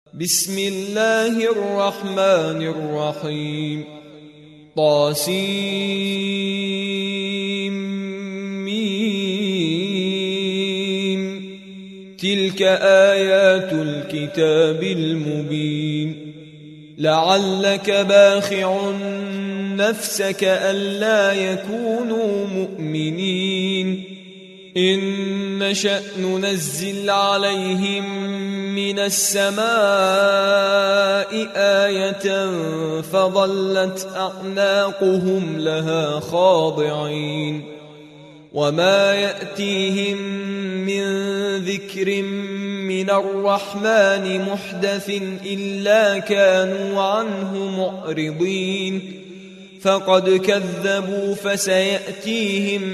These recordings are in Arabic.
بسم الله الرحمن الرحيم طاسيم تلك آيات الكتاب المبين لعلك باخع نفسك ألا يكونوا مؤمنين إن نشأ ننزل عليهم من السماء آية فظلت أعناقهم لها خاضعين وما يأتيهم من ذكر من الرحمن محدث إلا كانوا عنه معرضين فقد كذبوا فسيأتيهم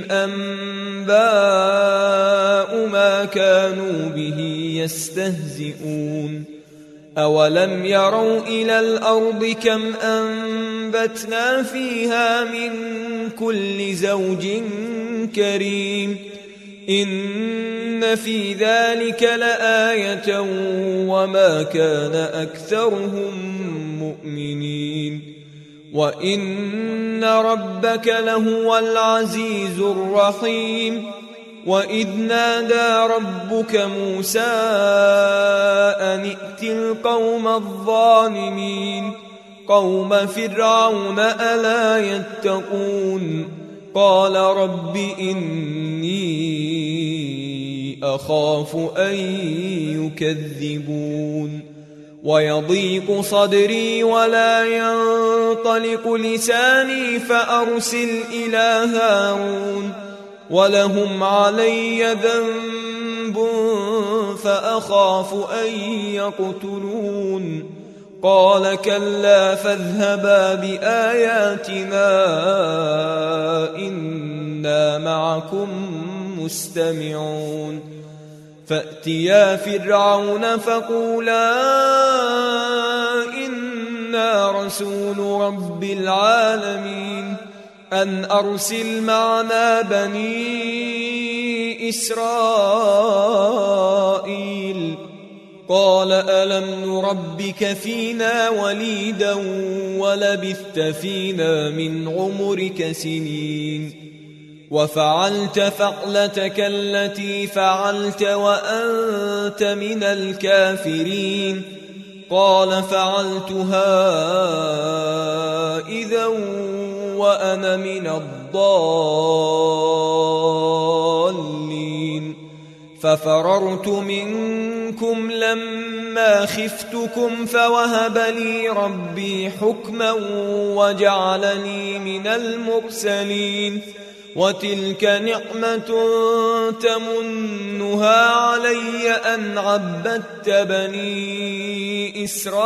أنباء ما كانوا به يستهزئون أولم يروا إلى الأرض كم أنبتنا فيها من كل زوج كريم إن في ذلك لآية وما كان أكثرهم مؤمنين وإن ربك لهو العزيز الرحيم وإذ نادى ربك موسى أن ائت القوم الظالمين قوم فرعون ألا يتقون قال رب إني أخاف أن يكذبون ويضيق صدري ولا ينطلق لساني فأرسل إلى هارون ولهم علي ذنب فأخاف أن يقتلون قال كلا فاذهبا بآياتنا إنا معكم مستمعون فأتيا فرعون فقولا إنا رسول رب العالمين أن أرسل معنا بني إسرائيل قال ألم نربك فينا وليدا ولبثت فينا من عمرك سنين وفعلت فعلتك التي فعلت وأنت من الكافرين قال فعلتها إذا وأنا من الضالين ففررت منكم لما خفتكم فوهب لي ربي حكما وجعلني من المرسلين وتلك نعمة تمنها علي أن عبدت بني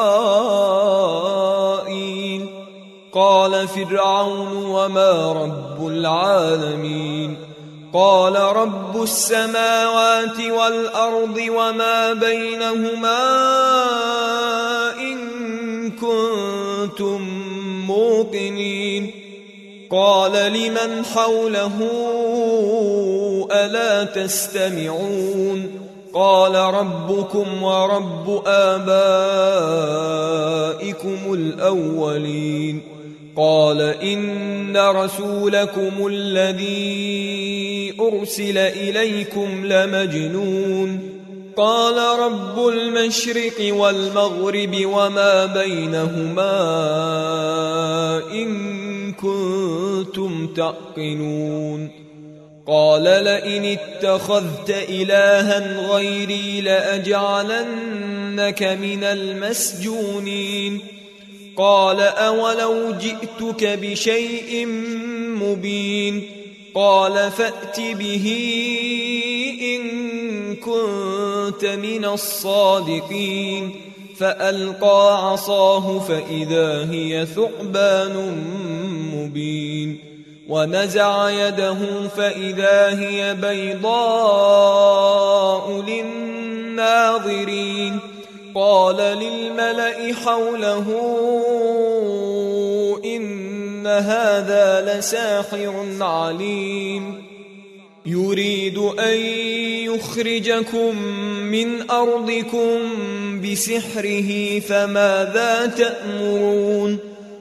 إسرائيل قال فرعون وما رب العالمين قال رب السماوات والأرض وما بينهما إن كنتم موقنين قال لمن حوله ألا تستمعون قال ربكم ورب آبائكم الأولين قال إن رسولكم الذي أرسل إليكم لمجنون قال رب المشرق والمغرب وما بينهما إن كنتم تعقلون قال لئن اتخذت إلها غيري لأجعلنك من المسجونين قال أولو جئتك بشيء مبين قال فأت به إن كنت من الصادقين فألقى عصاه فإذا هي ثعبان مبين ونزع يده فإذا هي بيضاء للناظرين قال للملأ حوله إن هذا لساحر عليم يريد أن يخرجكم من أرضكم بسحره فماذا تأمرون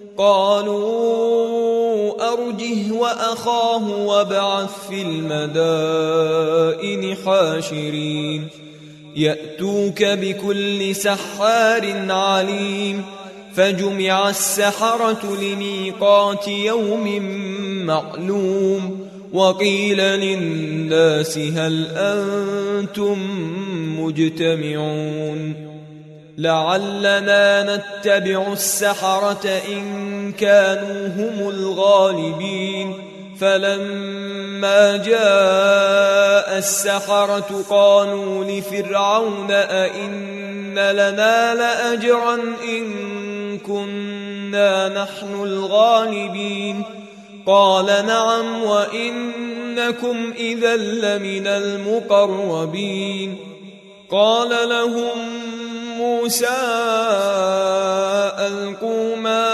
قالوا أرجه وأخاه وابعث في المدائن حاشرين يأتوك بكل سحار عليم فجمع السحرة لميقات يوم معلوم وقيل للناس هل أنتم مجتمعون لعلنا نتبع السحرة إن كانوا هم الغالبين فلما جاء السحرة قالوا لفرعون أئن لنا لأجرا إن كنا نحن الغالبين قال نعم وإنكم إذا لمن المقربين قال لهم موسى ألقوا ما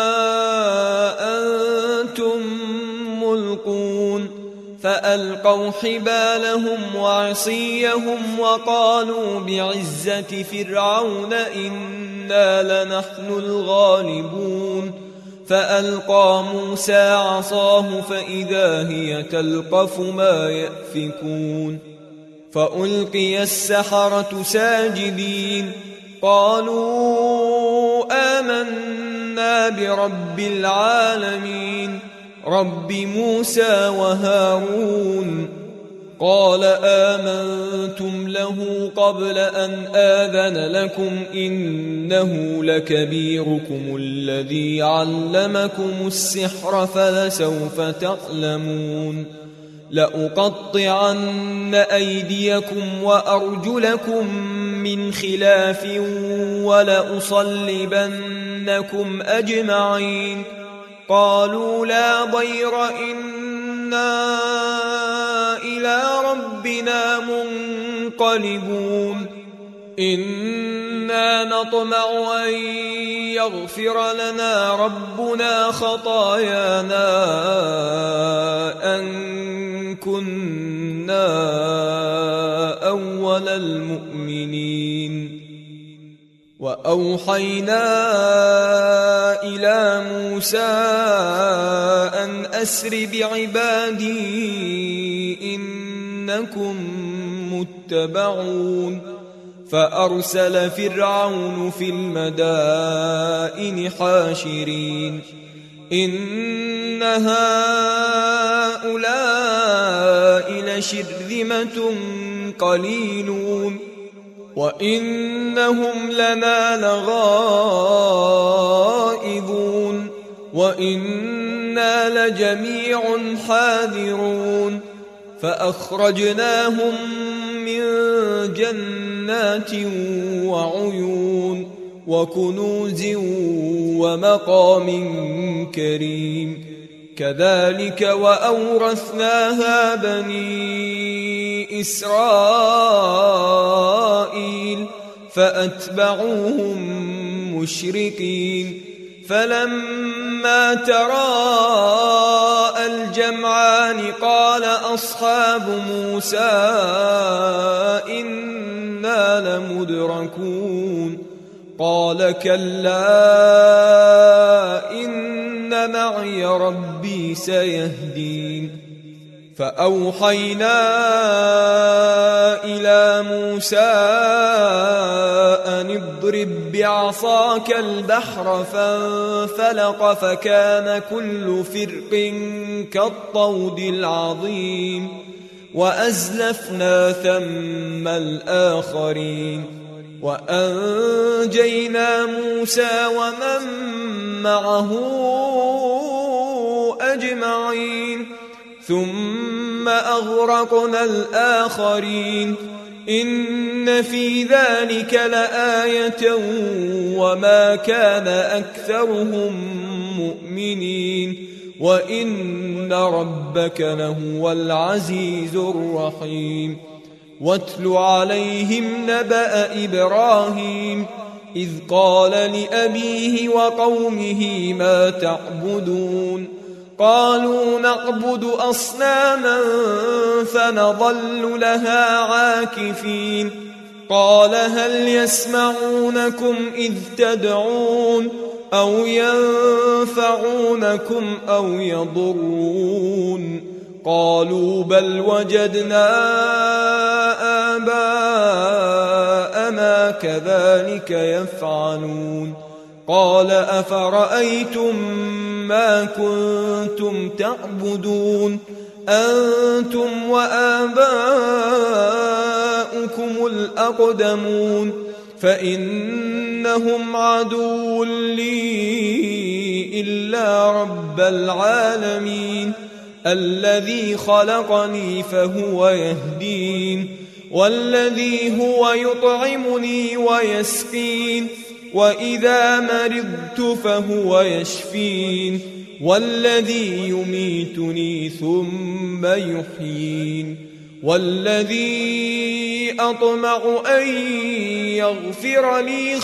أنتم ملقون فألقوا حبالهم وعصيهم وقالوا بعزة فرعون إنا لنحن الغالبون فألقى موسى عصاه فإذا هي تلقف ما يأفكون فألقي السحرة ساجدين قالوا آمنا برب العالمين رب موسى وهارون قال آمنتم له قبل أن آذن لكم إنه لكبيركم الذي علمكم السحر فلسوف تعلمون لأقطعن أيديكم وأرجلكم من خلاف ولأصلبنكم أجمعين قالوا لا ضير إنا إلى ربنا منقلبون إنا نطمع أن يغفر لنا ربنا خطايانا أن كنا أول المؤمنين وأوحينا إلى موسى أن أسر بعبادي إنكم متبعون فأرسل فرعون في المدائن حاشرين إن هؤلاء لشرذمة قليلون وإنهم لنا لغائظون وإنا لجميع حاذرون فأخرجناهم من جنات وعيون وكنوز ومقام كريم كذلك وأورثناها بني إسرائيل فأتبعوهم مشرقين فلما تراءى الجمعان قال أصحاب موسى إنا لمدركون قال كلا إن معي ربي سيهدين فأوحينا إلى موسى أن اضرب بعصاك البحر فانفلق فكان كل فرق كالطود العظيم وأزلفنا ثم الآخرين وأنجينا موسى ومن معه أجمعين ثم أغرقنا الآخرين إن في ذلك لآية وما كان أكثرهم مؤمنين وإن ربك لهو العزيز الرحيم واتل عليهم نبأ إبراهيم إذ قال لأبيه وقومه ما تعبدون قالوا نعبد أصناما فنظل لها عاكفين قال هل يسمعونكم إذ تدعون أو ينفعونكم أو يضرون قالوا بل وجدنا آباءنا كذلك يفعلون قال أفرأيتم ما كنتم تعبدون أنتم وآباؤكم الأقدمون فإنهم عدو لي إلا رب العالمين الذي خلقني فهو يهدين والذي هو يطعمني ويسقين وإذا مرضت فهو يشفين والذي يميتني ثم يحيين والذي أطمع أن يغفر لي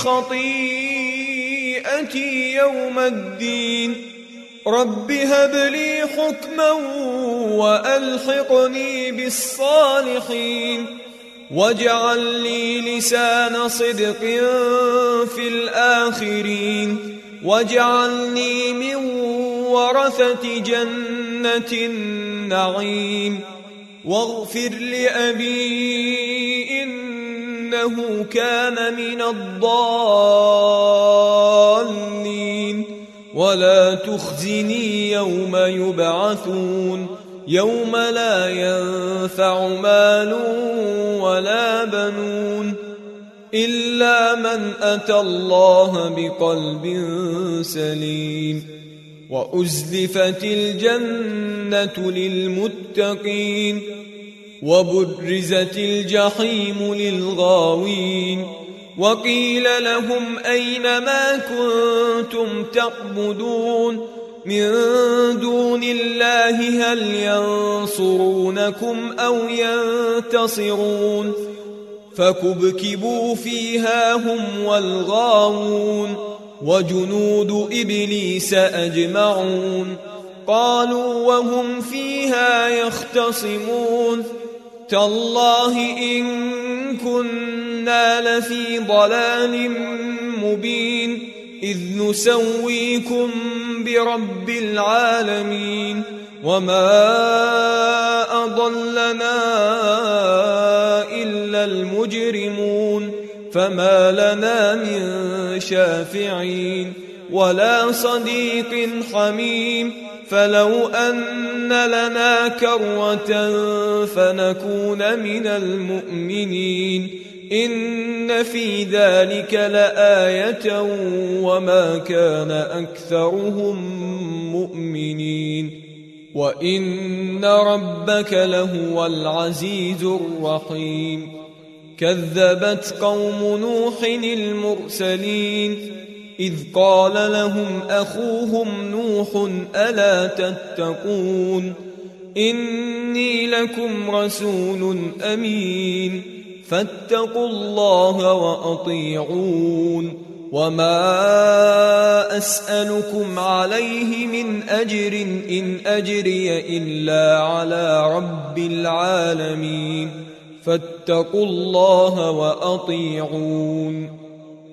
خطيئتي يوم الدين رب هب لي حكما وألحقني بالصالحين واجعل لي لسان صدق في الآخرين واجعلني من ورثة جنة النعيم واغفر لأبي إنه كان من الضالين ولا تخزني يوم يبعثون يوم لا ينفع مال ولا بنون إلا من أتى الله بقلب سليم وأزلفت الجنة للمتقين وبرزت الجحيم للغاوين وقيل لهم أين ما كنتم تعبدون من دون الله هل ينصرونكم أو ينتصرون فكبكبوا فيها هم والغاوون وجنود إبليس أجمعون قالوا وهم فيها يختصمون تالله إن كنا لفي ضلال مبين إذ نسويكم برب العالمين وما أضلنا إلا المجرمون فما لنا من شافعين ولا صديق حميم فلو أن لنا كروة فنكون من المؤمنين إن في ذلك لآية وما كان أكثرهم مؤمنين وإن ربك لهو العزيز الرحيم كذبت قوم نوح المرسلين إذ قال لهم أخوهم نوح ألا تتقون إني لكم رسول أمين فاتقوا الله وأطيعون وما أسألكم عليه من أجر إن أجري إلا على رب العالمين فاتقوا الله وأطيعون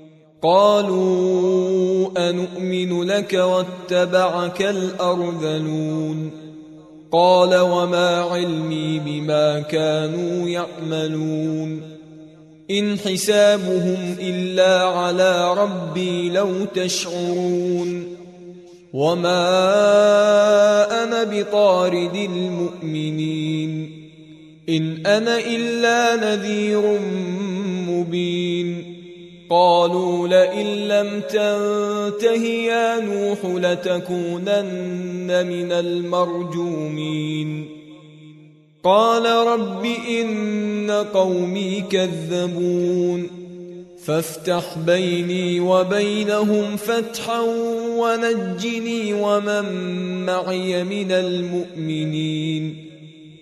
قالوا أنؤمن لك واتبعك الأرذلون قال وما علمي بما كانوا يعملون إن حسابهم إلا على ربي لو تشعرون وما أنا بطارد المؤمنين إن أنا إلا نذير مبين قالوا لئن لم تنته يا نوح لتكونن من المرجومين قال رب إن قومي كذبون فافتح بيني وبينهم فتحا ونجني ومن معي من المؤمنين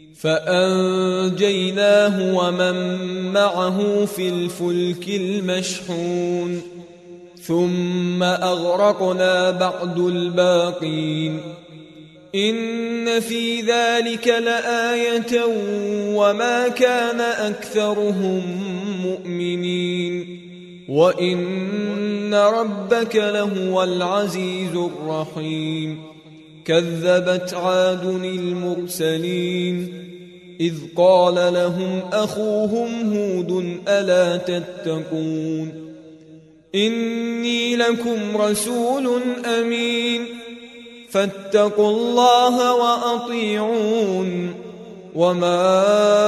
فأنجيناه ومن معه في الفلك المشحون ثم أغرقنا بعد الباقين إن في ذلك لآية وما كان أكثرهم مؤمنين وإن ربك لهو العزيز الرحيم كذبت عاد المرسلين إذ قال لهم أخوهم هود ألا تتقون إني لكم رسول أمين فاتقوا الله وأطيعون وما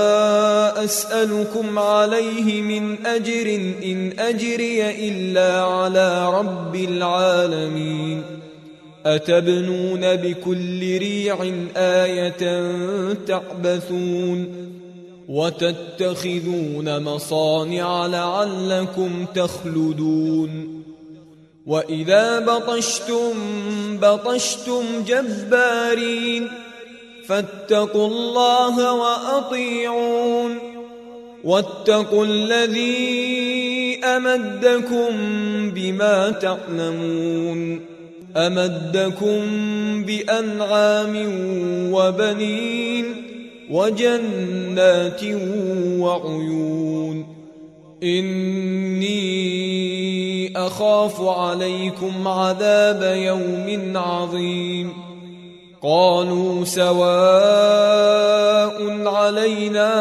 أسألكم عليه من أجر إن أجري إلا على رب العالمين أتبنون بكل ريع آية تعبثون وتتخذون مصانع لعلكم تخلدون وإذا بطشتم جبارين فاتقوا الله وأطيعون واتقوا الذي أمدكم بما تعلمون أمدكم بأنعام وبنين وجنات وعيون إني أخاف عليكم عذاب يوم عظيم قالوا سواء علينا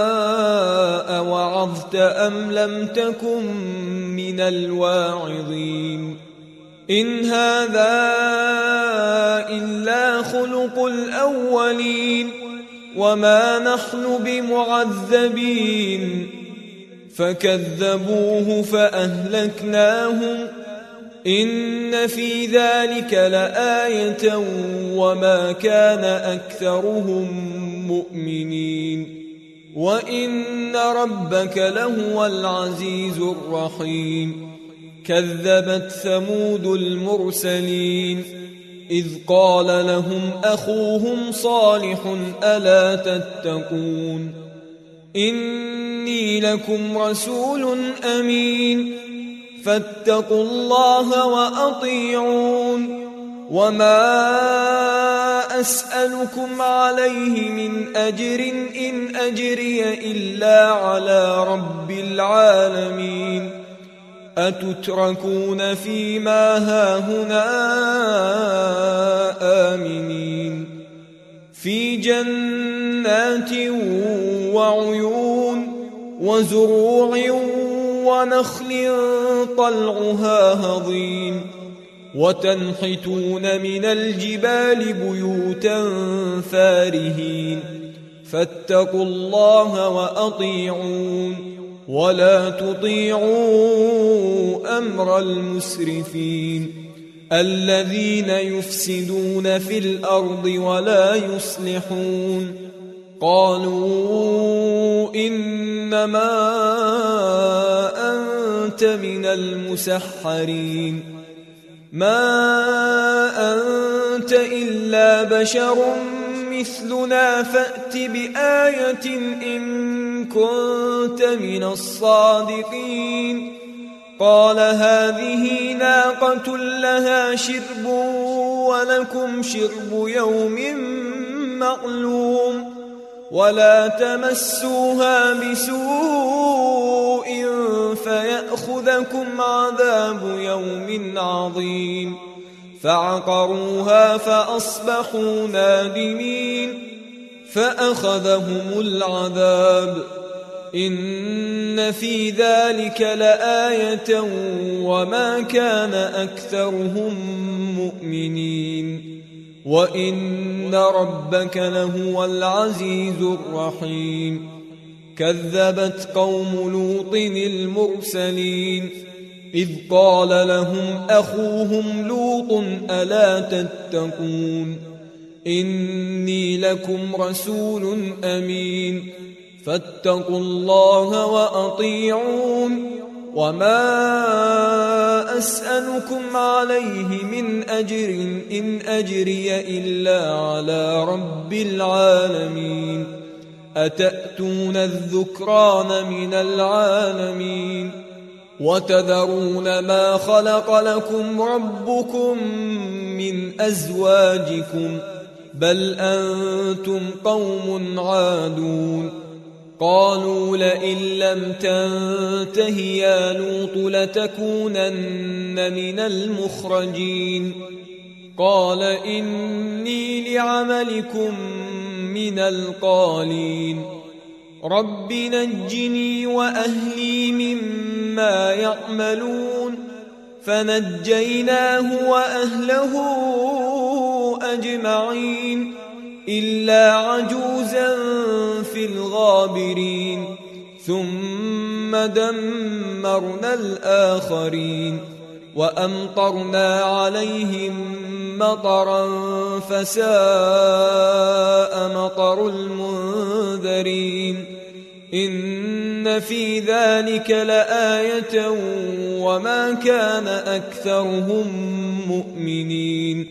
أوعظت أم لم تكن من الواعظين إن هذا إلا خلق الأولين وما نحن بمعذبين فكذبوه فأهلكناهم إن في ذلك لآية وما كان أكثرهم مؤمنين وإن ربك لهو العزيز الرحيم كذبت ثمود المرسلين إذ قال لهم أخوهم صالح ألا تتقون إني لكم رسول أمين فاتقوا الله وأطيعون وما أسألكم عليه من أجر إن أجري إلا على رب العالمين أتتركون فيما هاهنا آمنين في جنات وعيون وزروع ونخل طلعها هضيم وتنحتون من الجبال بيوتا فارهين فاتقوا الله وأطيعون ولا تطيعوا أمر المسرفين الذين يفسدون في الأرض ولا يصلحون قالوا إنما أنت من المسحرين ما أنت إلا بشر مثلنا فأت بآية إن كنت من الصادقين قال هذه ناقة لها شرب ولكم شرب يوم معلوم ولا تمسوها بسوء فيأخذكم عذاب يوم عظيم فعقروها فأصبحوا نادمين فأخذهم العذاب إن في ذلك لآية وما كان أكثرهم مؤمنين وإن ربك لهو العزيز الرحيم كذبت قوم لوط المرسلين إذ قال لهم أخوهم لوط ألا تتقون إني لكم رسول أمين فاتقوا الله وأطيعون وما أسألكم عليه من أجر إن أجري إلا على رب العالمين أتأتون الذكران من العالمين وتذرون ما خلق لكم ربكم من أزواجكم بل أنتم قوم عادون قالوا لئن لم تنته يا لوط لتكونن من المخرجين قال إني لعملكم من القالين رب نجني وأهلي مما يعملون فنجيناه وأهله أجمعين إلا عجوزا في الغابرين ثم دمرنا الآخرين وأمطرنا عليهم مطرا فساء مطر المنذرين إن في ذلك لآية وما كان أكثرهم مؤمنين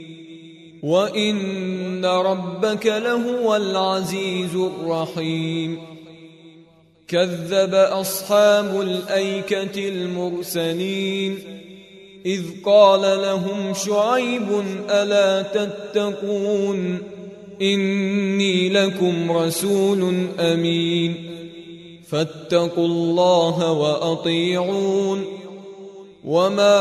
وإن ربك لهو العزيز الرحيم كذب أصحاب الأيكة المرسلين إذ قال لهم شعيب ألا تتقون إني لكم رسول أمين فاتقوا الله وأطيعون وما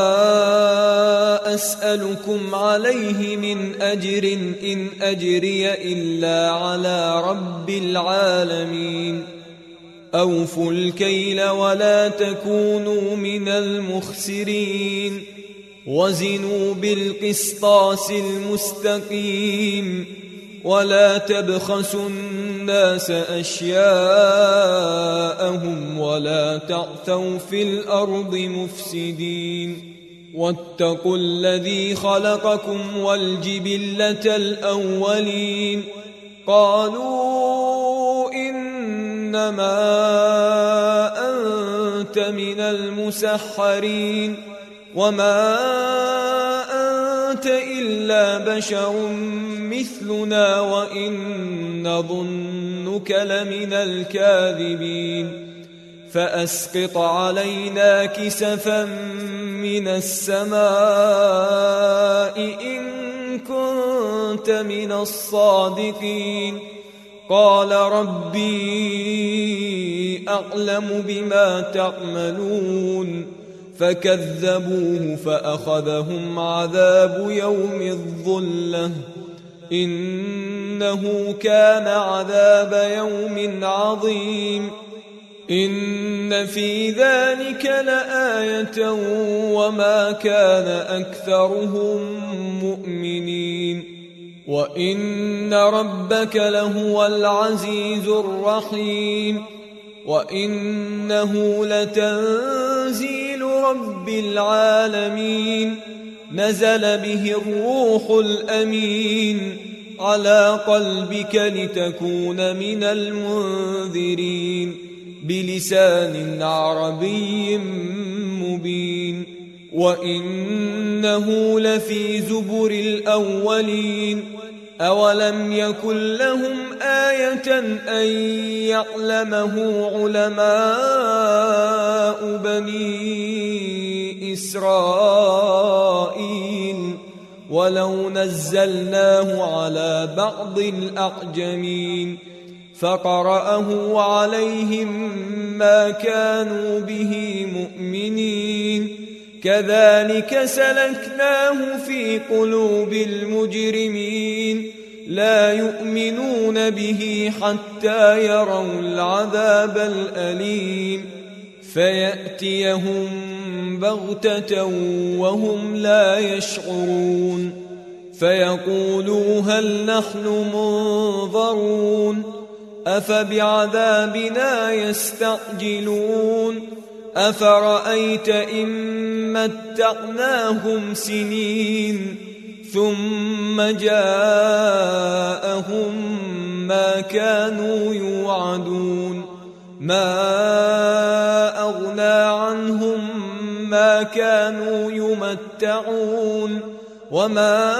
أسألكم عليه من أجر إن أجري إلا على رب العالمين أوفوا الكيل ولا تكونوا من المخسرين وزنوا بالقسطاس المستقيم ولا تبخسوا الناس أشياءهم ولا تعثوا في الأرض مفسدين واتقوا الذي خلقكم والجبلة الأولين قالوا إنما أنت من المسحرين وما أنت إلا بشر مثلنا وإن نظنك لمن الكاذبين فأسقط علينا كسفا من السماء إن كنت من الصادقين قال ربي أعلم بما تعملون فكذبوه فأخذهم عذاب يوم الظلة إنه كان عذاب يوم عظيم إن في ذلك لآية وما كان أكثرهم مؤمنين وإن ربك لهو العزيز الرحيم وإنه لتنزيل رب العالمين نزل به الروح الأمين على قلبك لتكون من المنذرين بلسان عربي مبين وإنه لفي زبر الأولين أولم يكن لهم آية أن يعلمه علماء بني إسرائيل ولو نزلناه على بعض الأعجمين فقرأه عليهم ما كانوا به مؤمنين كذلك سلكناه في قلوب المجرمين لا يؤمنون به حتى يروا العذاب الأليم فيأتيهم بغتة وهم لا يشعرون فيقولوا هل نحن منظرون أفبعذابنا يستعجلون أفرأيت إن متعناهم سنين ثم جاءهم ما كانوا يوعدون ما أغنى عنهم ما كانوا يمتعون وما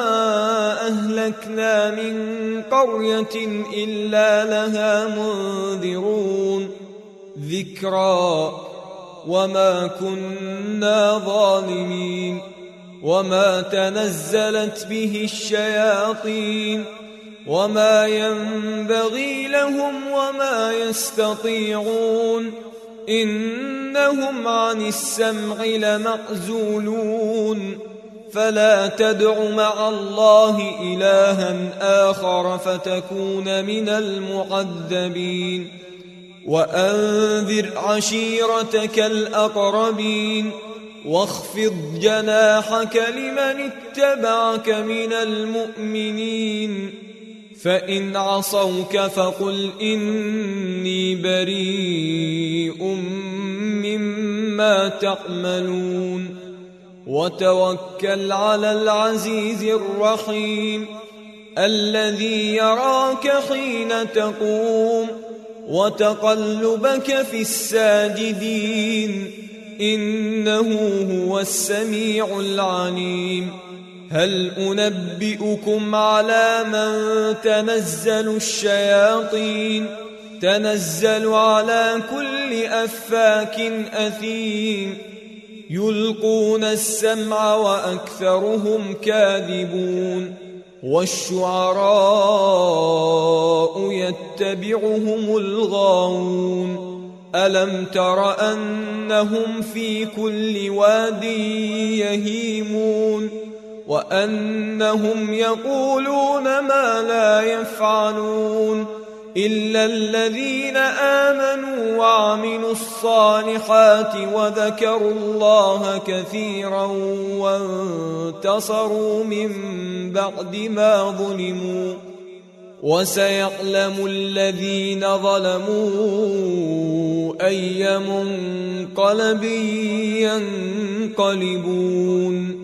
أهلكنا من قرية إلا لها منذرون ذكرى وما كنا ظالمين وما تنزلت به الشياطين وما ينبغي لهم وما يستطيعون إنهم عن السمع لمعزولون فلا تدع مع الله إلها آخر فتكون من المعذبين وأنذر عشيرتك الأقربين واخفض جناحك لمن اتبعك من المؤمنين فإن عصوك فقل إني بريء مما تعملون وتوكل على العزيز الرحيم الذي يراك حين تقوم وتقلبك في الساجدين إنه هو السميع العليم هل أنبئكم على من تنزل الشياطين تنزل على كل أفاك أثيم يلقون السمع وأكثرهم كاذبون والشعراء يتبعهم الغاوون ألم تر أنهم في كل واد يهيمون وأنهم يقولون ما لا يفعلون إلا الذين آمنوا وعملوا الصالحات وذكروا الله كثيرا وانتصروا من بعد ما ظلموا وسيعلم الذين ظلموا أي منقلب ينقلبون